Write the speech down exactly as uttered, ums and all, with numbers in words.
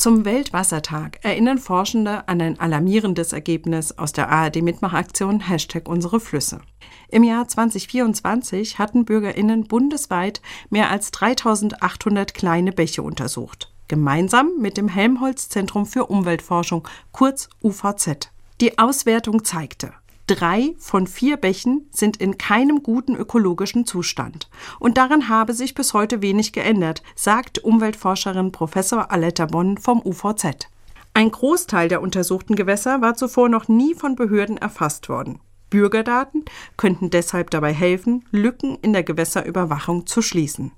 Zum Weltwassertag erinnern Forschende an ein alarmierendes Ergebnis aus der A R D-Mitmachaktion Hashtag unsere Flüsse. Im Jahr zwanzig vierundzwanzig hatten BürgerInnen bundesweit mehr als dreitausendachthundert kleine Bäche untersucht. Gemeinsam mit dem Helmholtz-Zentrum für Umweltforschung, kurz U V Z. Die Auswertung zeigte, drei von vier Bächen sind in keinem guten ökologischen Zustand. Und daran habe sich bis heute wenig geändert, sagt Umweltforscherin Professor Aletta Bonn vom U V Z. Ein Großteil der untersuchten Gewässer war zuvor noch nie von Behörden erfasst worden. Bürgerdaten könnten deshalb dabei helfen, Lücken in der Gewässerüberwachung zu schließen.